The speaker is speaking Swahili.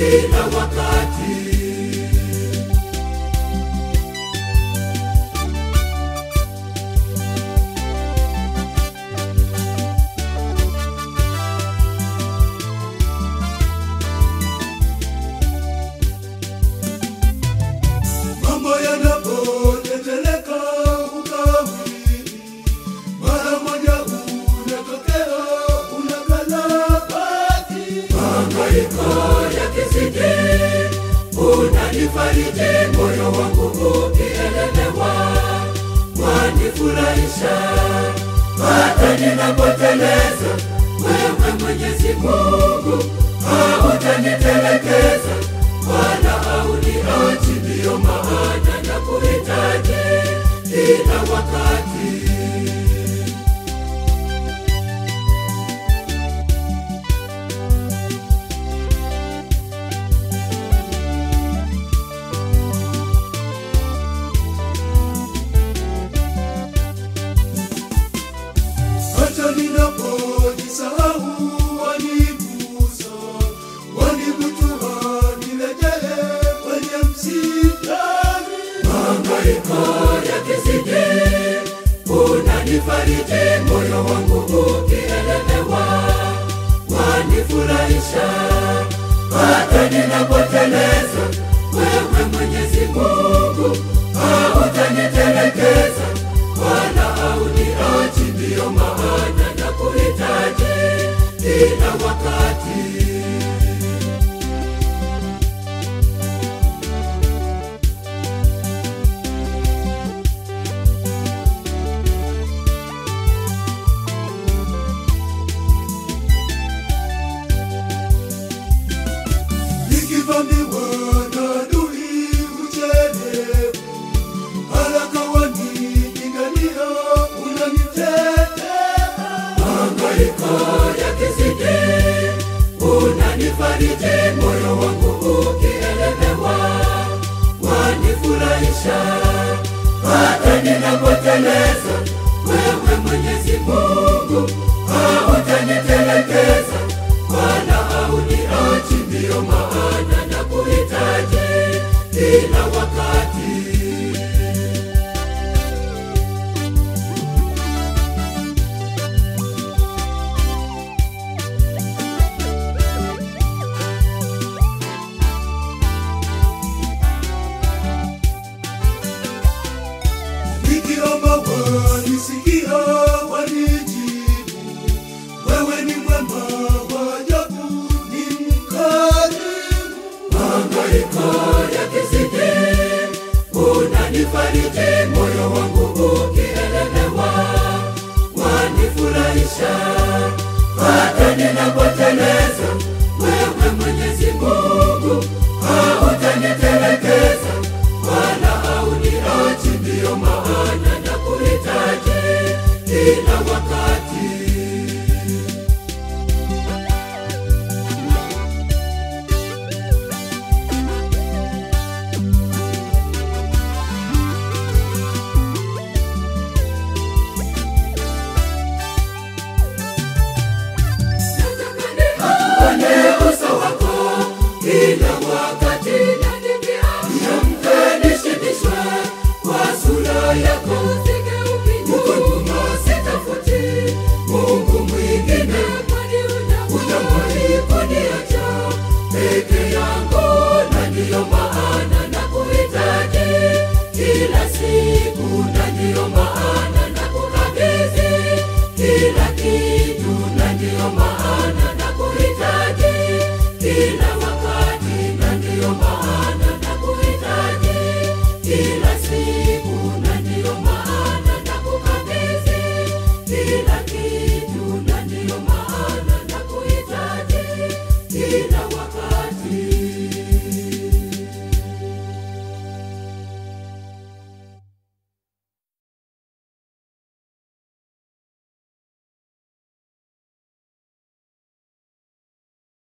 kila wakati. Mambo yanapoteteleka ukawili, mara moja unatokea unakalabati. Mahangaiko yakizidi, unanifariji moyo wangu ukielemewa. Wanifurahisha hata ninapoteleza. Wewe Mwenyezi Mungu hautanitelekeza wala hauniachi, ndiyo maana nakuhitaji kila wakati. Hata ninapojisahau wanigusa, wanivutua nirejee kwenye msitari. Mahangaiko yakizidi, unanifariji moyo wangu ukielemewa. Wanifurahisha hata ninapoteleza. Wewe Mwenyezi Mungu hautanitelekeza wala hauniachi, ndiyo maana nakuhitaji kila wakati. Nikivamiwa na adui uchelewe, haraka wanipigania, unanitetea. Mahangaiko yakizidi, unanifariji moyo wangu ukielemewa. Wanifurahisha hata ninapoteleza. Wewe Mwenyezi Mungu hautanitelekeza wala hauniachi, ndiyo maana nakuhitaji kila wakati. Nikiomba wanisikia, wanijibu. Wewe ni mwema wa ajabu, ni mkarimu. Mahangaiko yakizidi, unanifariji moyo wangu ukielemewa. Wanifurahisha hata ninapoteleza. Wewe Mwenyezi Mungu hautanitelekeza wala hauniachi, ndiyo maana nakuhitaji kila wakati. Nione uso wako kila wakati, niamke nishibishwe kwa sura yako. Huko nyuma sitafuti Mungu mwingine, hujawahi kuniacha peke yangu, na ndiyo maana nakuhitaji kila siku, na ndiyo maana nakukabidhi kila kitu, na ndiyo maana nakuhitaji kila wakati, na ndiyo maana nakuhitaji kila siku, na ndiyo maana nakukabidhi kila kitu, na ndiyo maana nakuhitaji kila